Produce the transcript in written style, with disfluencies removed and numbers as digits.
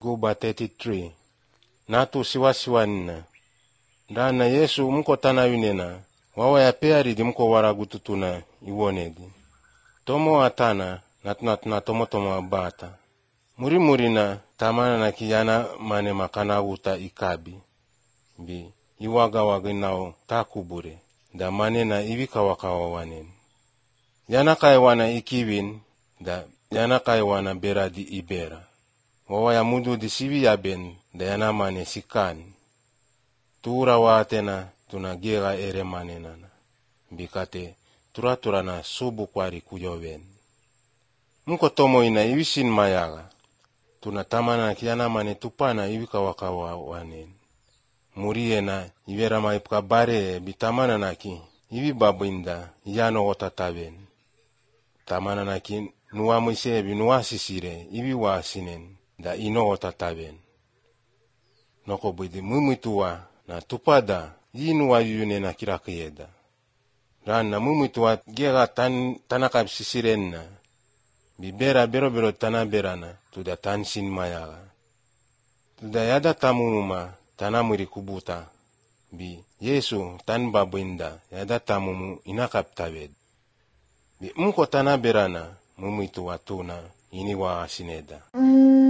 Guba 33. Natu siwasiwanina. Ndana Yesu mko tana yunena. Wawa ya peari di mko waragututuna iwonedi. Tomo atana natuna tomo abata. Muri tamana na kiyana mane makana uta ikabi. Bi iwaga waginao takubure. Da mane na iwika wakawawanen. Yana kaiwana ikibin. Da yana kaiwana bera di ibera. Wawa ya mudu di sivi ya ben. Da yana mane sikan. Tura watena tuna gera ere manenana. Bikate tura na subu kwari kujoven. Mko tomo ina iwisin mayaga. Tuna tamana kiana mane tupana iwika wakawawanen. Murie na iwera maipka bare bitamana naki. Iwi babinda yano otataven. Tamana naki nuwa mwisebi nuwa sisire iwi wasinen. Da ino otataven. Noko bidi mumituwa na tupada inuwa yune na kirakiyeda. Rana mumituwa gera tanakab sisirenna. Bibera bero tana berana tuda tansin mayaga. Tuda yada tamumuma tanamuri kubuta. Bi Yesu tan babinda yada tamumu inakab tawed. Bi mko tana berana mumituwa tuna iniwa asineda.